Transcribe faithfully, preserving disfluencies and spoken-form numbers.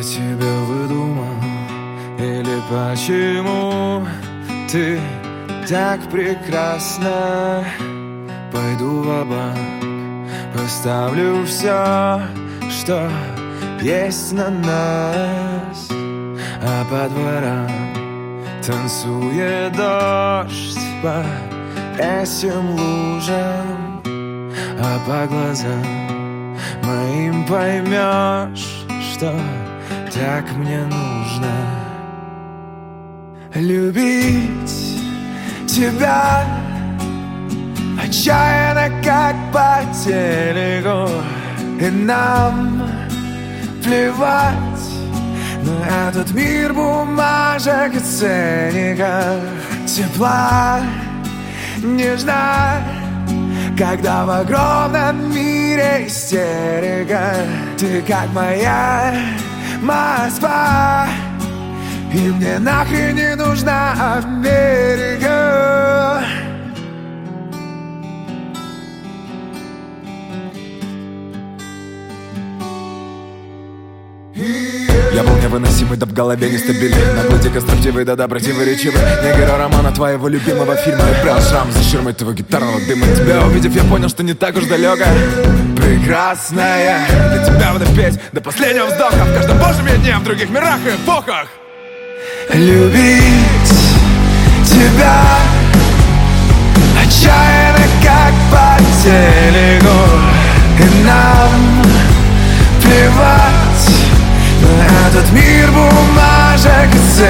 тебе выдумал? Или почему ты так прекрасна? Пойду ва-банк, поставлю все, что есть на нас. А по дворам танцует дождь по этим лужам. А по глазам моим поймешь, что так мне нужно. Любить тебя отчаянно, как по телеку. И нам плевать на этот мир бумажек и ценников. Тепла не ждать, когда в огромном мире истерика. Ты как моя Москва, и мне нахрен не нужна Америка. Я был невыносимый, да в голове нестабильный. Наглый, дико строптивый, да-да, противоречивый. Не герой романа твоего любимого фильма. И прям шрам за ширмой твоего гитарного дыма. Тебя увидев, я понял, что не так уж далеко. Прекрасная, для тебя буду петь до последнего вздоха. В каждом божьем я дне, в других мирах и эпохах. Любить тебя отчаянно, как по телеку. И нам плевать на этот мир бумажек и